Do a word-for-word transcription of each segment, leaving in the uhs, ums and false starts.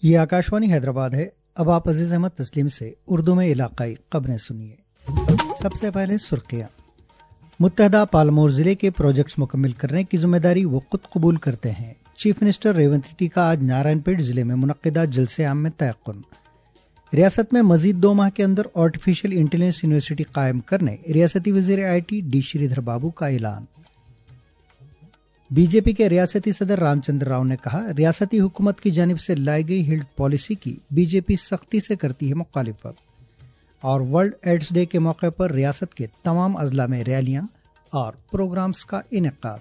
ये आकाशवाणी हैदराबाद है। अब आप अजीज अहमद तस्लीम से उर्दू में इलाकाई खबरें सुनिए। सबसे पहले सुर्खियां। मुत्तहदा पालमोर जिले के प्रोजेक्ट्स मुकम्मल करने की जिम्मेदारी वो खुद कबूल करते हैं। चीफ मिनिस्टर रेवंत रेड्डी का आज नारायणपेट जिले में मुनक्किदा जलसे आम में तयक्कुन। रियासत में मजीद दो माह के अंदर आर्टिफिशियल इंटेलिजेंस यूनिवर्सिटी कायम करने रियासती वजीर I T D Sridhar Babu का ऐलान। बीजेपी के रियासती सदर रामचंद्र राव ने कहा, रियासती हुकूमत की जानिब से लाई गई हेल्थ पॉलिसी की बीजेपी सख्ती से करती है मुखालिफत। और वर्ल्ड एड्स डे के मौके पर रियासत के तमाम अजला में रैलियां और प्रोग्राम्स का इनेकाद।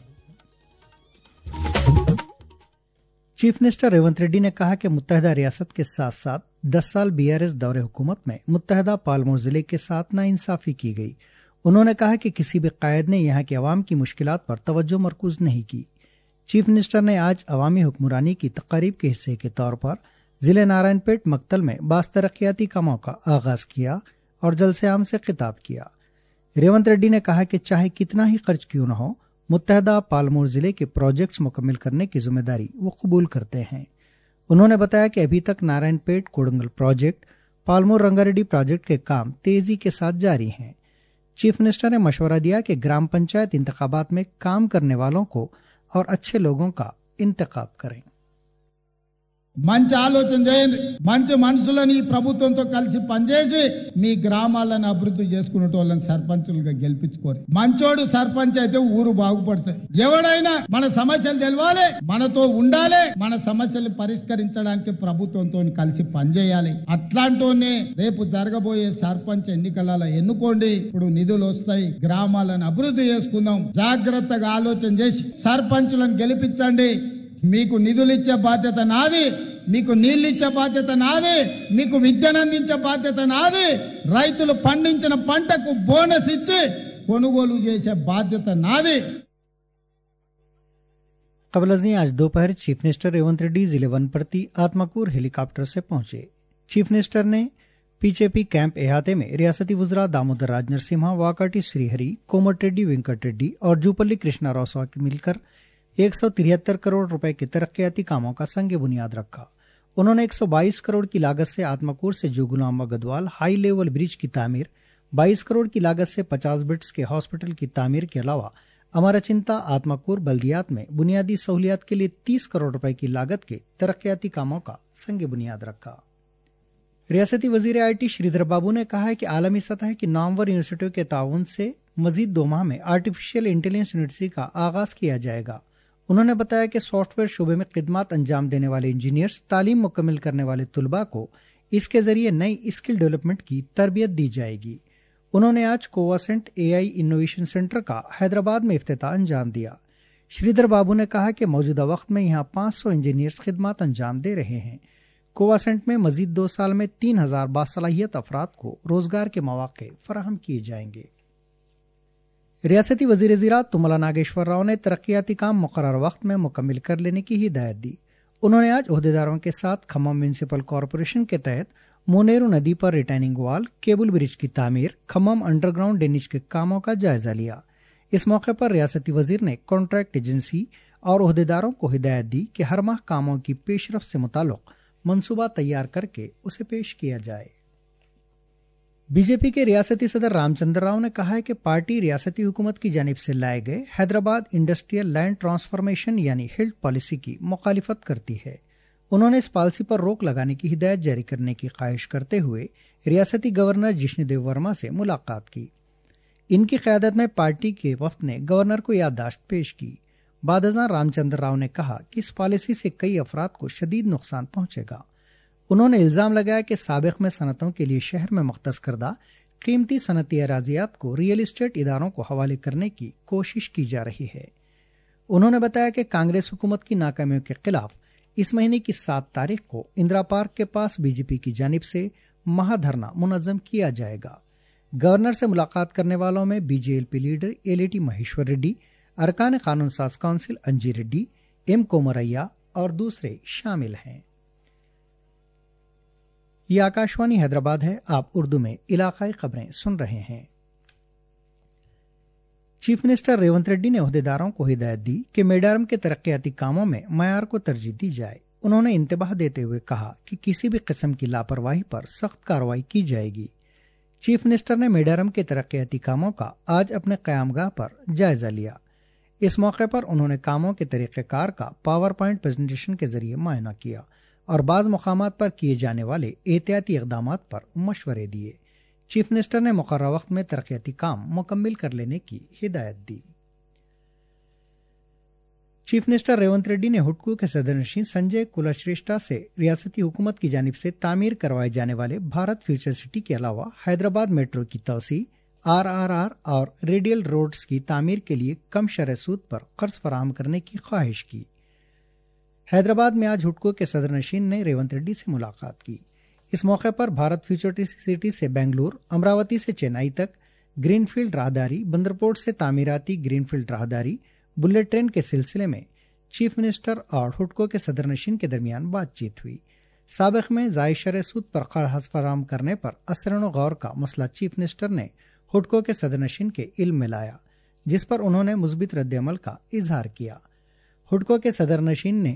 चीफ मिनिस्टर रेवंत रेड्डी ने कहा कि मुत्तहदा रियासत के साथ साथ दस साल बीआरएस दौरे हुकूमत में मुत्तहदा पालमोर जिले के साथ नाइंसाफी की गई। उन्होंने कहा कि किसी भी कायद ने यहाँ के अवाम की मुश्किलात पर तवज्जो मरकूज नहीं की। चीफ मिनिस्टर ने आज अवामी हुक्मरानी की तकारीब के हिस्से के तौर पर जिले नारायणपेट मक्तल में बास तरक्याती कामों का आगाज किया और जलसे आम से खिताब किया। रेवंत रेड्डी ने कहा कि चाहे कितना ही खर्च क्यों न हो, मुत्तहदा पालमोर जिले के प्रोजेक्ट्स मुकम्मल करने की जिम्मेदारी वो कबूल करते हैं। उन्होंने बताया कि अभी तक नारायणपेट कोडंगल प्रोजेक्ट, पालमोर रंगारेड्डी प्रोजेक्ट के काम तेजी के साथ जारी हैं। चीफ मिनिस्टर ने मशवरा दिया कि ग्राम पंचायत इंतखाबात में काम करने वालों को और अच्छे लोगों का इंतखाब करें। మంచి ఆలోచన చేయండి, మంచి మనుషులని ప్రభుత్వంతో కలిసి పనిచేసి మీ గ్రామాలను అభివృద్ధి చేసుకునే వాళ్ళని సర్పంచులుగా గెలిపించుకోరు. మంచోడు సర్పంచ్ అయితే ఊరు బాగుపడుతుంది. ఎవడైనా మన సమస్యలు తెలవాలి, మనతో ఉండాలి, మన సమస్యలు పరిష్కరించడానికి ప్రభుత్వంతో కలిసి పనిచేయాలి. అట్లాంటోనే రేపు జరగబోయే సర్పంచ్ ఎన్నికలలో ఎన్నుకోండి. ఇప్పుడు నిధులు వస్తాయి, గ్రామాలను అభివృద్ధి చేసుకుందాం. జాగ్రత్తగా ఆలోచన చేసి సర్పంచులను గెలిపించండి. మీకు నిధులిచ్చే బాధ్యత నాది, మీకు నీళ్ళిచ్చే బాధ్యత నాది, మీకు విద్యనందించే బాధ్యత నాది, రైతులు పండించిన పంటకు బోనస్ ఇచ్చి కొనుగోలు చేసే బాధ్యత నాది। कबल अज़ीं आज दोपहर चीफ मिनिस्टर रेवंत रेड्डी जिले वनपर्ती आत्माकूर हेलीकॉप्टर से पहुंचे। चीफ मिनिस्टर ने पीचेपी कैंप अहाते में रियासती वज़रा दामोदर राज नरसिम्हा, वाकाटी श्रीहरी, कोमट रेड्डी, वेंकट रेड्डी और जूपल्ली कृष्णा राव से मिलकर एक सौ तिहत्तर करोड़ रुपए के तरक्याती कामों का संग बुनियाद रखा। उन्होंने एक सौ बाईस करोड़ की लागत से आत्माकूर से Jogulamba Gadwal high level bridge की तामीर, बाईस करोड़ की लागत से पचास बेड्स के हॉस्पिटल की तामीर के अलावा अमरचिंता आत्माकूर बल्दियात में बुनियादी सहूलियात के लिए तीस करोड़ रुपए की लागत के तरक्याती कामों का संग बुनियाद रखा। रियासती वजीर आई टी श्रीधर बाबू ने कहा है कि आलमी सतह की नामवर यूनिवर्सिटियों के ताउन से मजीद दो माह में आर्टिफिशियल इंटेलिजेंस यूनिवर्सिटी का आगाज किया जाएगा। उन्होंने बताया कि सॉफ्टवेयर शोबे में खिदमत अंजाम देने वाले इंजीनियर्स, तालीम मुकम्मल करने वाले तुलबा को इसके जरिए नई स्किल डेवलपमेंट की तरबियत दी जाएगी। उन्होंने आज कोवासेंट एआई इनोवेशन सेंटर का हैदराबाद में इफ्तिताह अंजाम दिया। श्रीधर बाबू ने कहा कि मौजूदा वक्त में यहाँ पाँच सौ इंजीनियर्स खिदमत अंजाम दे रहे हैं। कोवासेंट में मजीद दो साल में तीन हजार बासलाहियत अफराद को रोजगार के मौके फराहम किए जाएंगे। रियासती वजीर ज़राअत तुमला नागेश्वर राव ने तरक्याती काम मुकर्रर वक्त में मुकम्मल कर लेने की हिदायत दी। उन्होंने आज ओहदेदारों के साथ खम्मम म्यूनिसिपल कॉरपोरेशन के तहत मोनेरू नदी पर रिटर्निंग वॉल, केबल ब्रिज की तामीर, खम्मम अंडरग्राउंड ड्रेनेज के कामों का जायजा लिया। इस मौके पर रियासती वजीर ने कॉन्ट्रैक्ट एजेंसी और ओहदेदारों को हिदायत दी कि हर माह कामों की पेशरफ से मुताल्लिक मंसूबा तैयार करके उसे पेश किया जाए। बीजेपी के रियासती सदर रामचंद्र राव ने कहा है कि पार्टी रियासती हुकूमत की जानिब से लाए गए हैदराबाद इंडस्ट्रियल लैंड ट्रांसफॉर्मेशन यानी हिल्ट पॉलिसी की मुखालिफत करती है। उन्होंने इस पॉलिसी पर रोक लगाने की हिदायत जारी करने की ख्वाहिश करते हुए रियासती गवर्नर जिष्णुदेव वर्मा से मुलाकात की। इनकी क़यादत में पार्टी के वफ्द ने गवर्नर को याददाश्त पेश की। बादशाह रामचंद्र राव ने कहा कि इस पॉलिसी से कई अफराद को शदीद नुकसान पहुंचेगा। उन्होंने इल्जाम लगाया कि साबिक में सनतों के लिए शहर में मख्तस करदा कीमती सनती अराजियात को रियल एस्टेट इदारों को हवाले करने की कोशिश की जा रही है। उन्होंने बताया कि कांग्रेस हुकूमत की नाकामियों के खिलाफ इस महीने की सात तारीख को इंदिरा पार्क के पास बीजेपी की जानिब से महाधरना मुनज़्ज़म किया जाएगा। गवर्नर से मुलाकात करने वालों में बीजेएलपी लीडर एलएटी महेश्वर रेड्डी, अरकान कानून साज काउंसिल अंजी रेड्डी, एम कोमरैया और दूसरे शामिल हैं। ये आकाशवाणी हैदराबाद है। आप उर्दू में इलाकाई खबरें सुन रहे हैं। चीफ मिनिस्टर रेवंत रेड्डी ने ओहदेदारों को हिदायत दी कि मेडारम के तरक्याती कामों में मयार को तरजीह दी जाए। उन्होंने इंतबाह देते हुए कहा कि किसी भी किस्म की लापरवाही पर सख्त कार्रवाई की जाएगी। चीफ मिनिस्टर ने मेडारम के तरक्याती कामों का आज अपने क़यामगाह पर जायजा लिया। इस मौके पर उन्होंने कामों के तरीक़ेकार का पावर पॉइंट प्रेजेंटेशन के जरिए मुआयना किया और बाज़ मकामात पर किए जाने वाले एहतियाती इक़दामात पर मशवरे दिए। चीफ मिनिस्टर ने मुकर्रर वक्त में तरक्याती काम मुकम्मल कर लेने की हिदायत दी। चीफ मिनिस्टर रेवंत रेड्डी ने हुडको के सदरनशीन संजय कुलश्रेष्ठा से रियासती हुकूमत की जानिब से तामीर करवाए जाने वाले भारत फ्यूचर सिटी के अलावा हैदराबाद मेट्रो की तोसी, आर आर आर और रेडियल रोड्स की तामीर के लिए कम शरह सूद पर कर्ज फराहम करने की ख्वाहिश की। हैदराबाद में आज हुडको के सदरनशीन ने रेवंत रेड्डी से मुलाकात की। इस मौके पर भारत फ्यूचर सिटी से बेंगलुरु, अमरावती से चेन्नई तक ग्रीनफील्ड राहदारी, बंदरपोर्ट से तामीराती ग्रीनफील्ड राहदारी, बुलेट ट्रेन के सिलसिले में चीफ मिनिस्टर और हुडको के सदरनशीन के दरमियान बातचीत हुई। साबिक में जायद शरह सूद पर कर्ज फराहम करने पर असरन गौर का मसला चीफ मिनिस्टर ने हुडको के सदरनशीन के इल्म में लाया, जिस पर उन्होंने मुस्बित रद्द-ए-अमल का इजहार किया। हुडको के सदरनशीन ने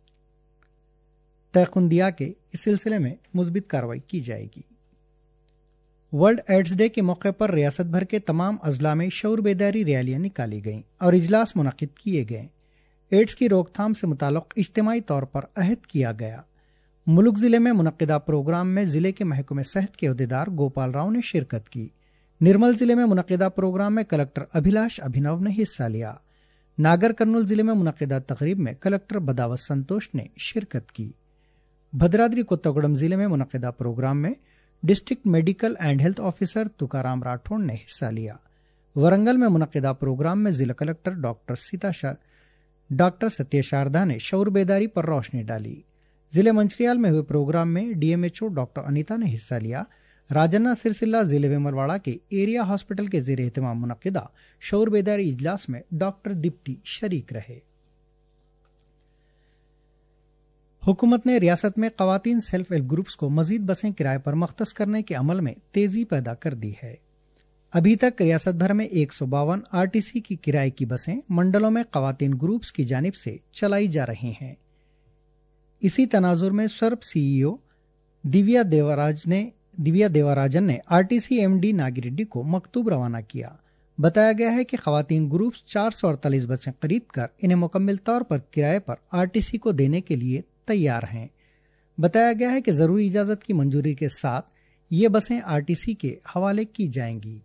तयकुन दिया कि इस सिलसिले में मुस्बित कार्रवाई की जाएगी। वर्ल्ड एड्स डे के मौके पर रियासत भर के तमाम अजला में शऊर बेदारी रैलियां निकाली गईं और इजलास मुनक्किद किए गए। एड्स की रोकथाम से मुताल्लिक इज्तिमाई तौर पर अहद किया गया। मुलुक जिले में मुनक्किदा प्रोग्राम में जिले के महकमे सेहत के अहदेदार गोपाल राव ने शिरकत की। निर्मल जिले में मुनक्किदा प्रोग्राम में कलेक्टर अभिलाष अभिनव ने हिस्सा लिया। नागर कर्नूल जिले में मुनक्किदा तकरीब में कलेक्टर बदावत संतोष ने शिरकत की। भद्राद्री कोत्तागुड़म जिले में मुनक्किदा प्रोग्राम में district medical and health officer Tukaram Rathod ने हिस्सा लिया। वरंगल में मुनक्किदा प्रोग्राम में जिला कलेक्टर डॉक्टर सीता डॉक्टर सत्य शारदा ने शऊर बेदारी पर रोशनी डाली। जिले मंचिरियाल में हुए प्रोग्राम में डीएमएचओ डॉक्टर अनीता ने हिस्सा लिया। राजन्ना सिरसिल्ला जिले वेमलवाड़ा के एरिया हॉस्पिटल के जेर एहतमाम मुनक्किदा शऊर बेदारी इजलास में डॉक्टर दीप्ति शरीक रहे। हुकूमत ने रियासत में खवातीन सेल्फ हेल्प ग्रुप्स को मजीद बसें किराए पर मख्तस करने के अमल में तेजी पैदा कर दी है। अभी तक रियासत भर में एक सौ बावन आरटीसी की किराए की बसें मंडलों में खवातीन ग्रुप्स की जानिब से चलाई जा रही हैं। इसी तनाजुर में सर्प सीईओ दिव्या देवराज ने दिव्या देवराजन ने आरटीसी एमडी नागिरेड्डी को मकतूब रवाना किया। बताया गया है कि खवातीन ग्रुप्स चार सौ अड़तालीस बसें खरीद कर इन्हें मुकम्मल तौर पर किराए पर आरटीसी को देने के लिए तैयार हैं। बताया गया है कि जरूरी इजाजत की मंजूरी के साथ ये बसें आरटीसी के हवाले की जाएंगी।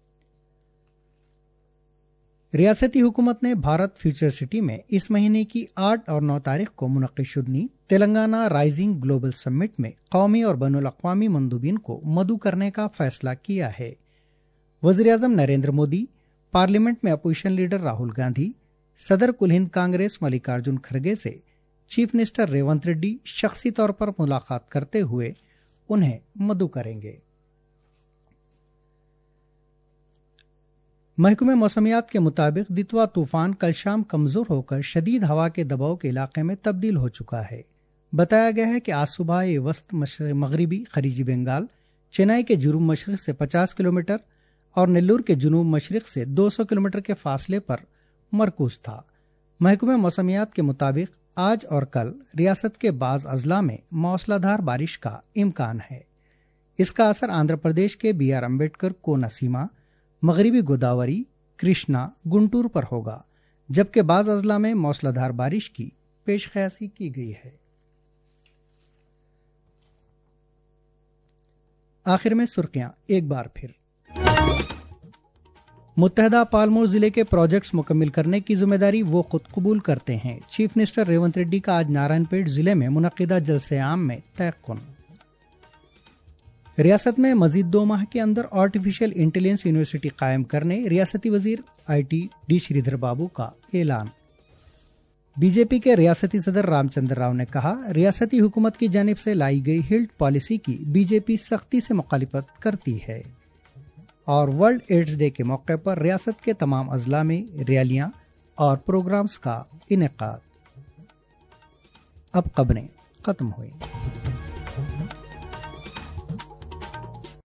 रियासती हुकूमत ने भारत फ्यूचर सिटी में इस महीने की आठ और नौ तारीख को मुनक़्क़िद तेलंगाना राइजिंग ग्लोबल समिट में कौमी और बैनुल अक़वामी मंदूबीन को मदऊ करने का फैसला किया है। वज़ीर-ए-आज़म नरेंद्र मोदी, पार्लियामेंट में अपोजिशन लीडर राहुल गांधी, सदर कुल हिंद कांग्रेस मल्लिकार्जुन खड़गे से चीफ मिनिस्टर रेवंत रेड्डी शख्सी तौर पर मुलाकात करते हुए उन्हें मदऊ करेंगे। महकमे मौसमियात के मुताबिक दितवा तूफान कल शाम कमजोर होकर शदीद हवा के दबाव के इलाके में तब्दील हो चुका है। बताया गया है कि आज सुबह ये वस्त मगरिबी खलीजी बंगाल, चेन्नई के जुनूब मशरिक से पचास किलोमीटर और नेल्लूर के जुनूब मशरिक से दो सौ किलोमीटर के फासले पर मरकूज था। महकमे मौसमियात के मुताबिक आज और कल रियासत के बाज अजला में मौसलाधार बारिश का इम्कान है। इसका असर आंध्र प्रदेश के बी आर अम्बेडकर, कोनसीमा, मगरिबी गोदावरी, कृष्णा, गुंटूर पर होगा, जबकि बाज अजला में मौसलाधार बारिश की पेशकयासी की गई है। आखिर में सुर्खियां एक बार फिर। मुत्तहदा पालमोर जिले के प्रोजेक्ट्स मुकम्मल करने की जिम्मेदारी वो खुद कबूल करते हैं। चीफ मिनिस्टर रेवंत रेड्डी का आज नारायणपेट जिले में मुनक्किदा जलसे आम में तयक्कुन। रियासत में मजीद दो माह के अंदर आर्टिफिशियल इंटेलिजेंस यूनिवर्सिटी कायम करने रियासती वजीर आईटी डी श्रीधर बाबू का ऐलान। बीजेपी के रियासती सदर रामचंद्र राव ने कहा, रियासती हुकूमत की जानिब से लाई गई हिल्ट पॉलिसी की बीजेपी सख्ती से मुखालिफत करती है। और वर्ल्ड एड्स डे के मौके पर रियासत के तमाम अजला में रैलियां और प्रोग्राम्स का इनेकाद। अब खबरें खत्म हुई।